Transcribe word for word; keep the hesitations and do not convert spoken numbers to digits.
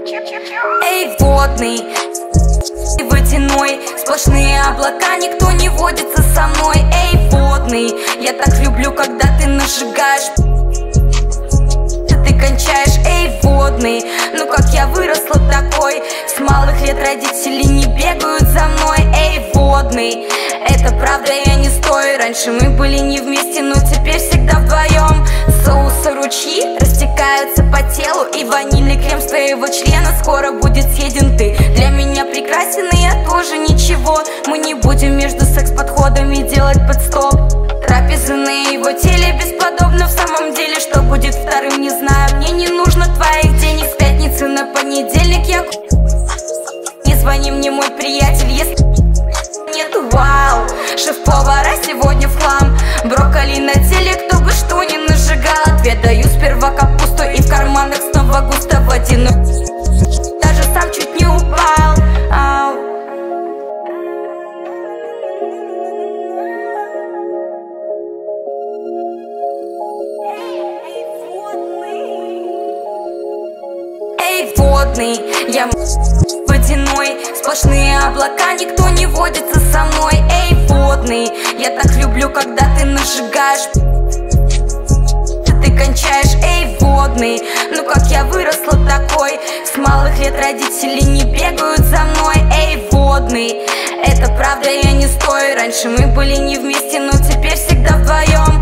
Эй, водный, водяной, сплошные облака, никто не водится со мной. Эй, водный, я так люблю, когда ты нажигаешь, ты кончаешь. Эй, водный, ну как я выросла такой, с малых лет родители не бегают за мной. Эй, водный, это правда, я не стою. Раньше мы были не вместе, но теперь всегда вдвоем. Соусы ручьи растекаются по телу, и ванильный крем с твоего члена скоро будет съеден ты. Для меня прекрасен, и я тоже ничего. Мы не будем между секс-подходами делать подстоп. Трапезы на его теле бесподобно. В самом деле, что будет вторым, не знаю. Мне не нужно твоих денег. С пятницы на понедельник я... Не звони мне, мой приятель, если нет. Вау, шеф-повара сегодня в хлам. Брокколи на теле, кто бы что ни нажигал. Ответ даю: сперва капусту, и в карманах снова густо водяной. Даже сам чуть не упал. Ау. Эй, водный, я водяной, сплошные облака, никто не водится со мной. Эй, водный, я так люблю, когда ты нажигаешь, ты кончаешь. Эй, водный, ну как я выросла такой, с малых лет родители не бегают за мной. Эй, водный, это правда, я не стою. Раньше мы были не вместе, но теперь всегда вдвоем.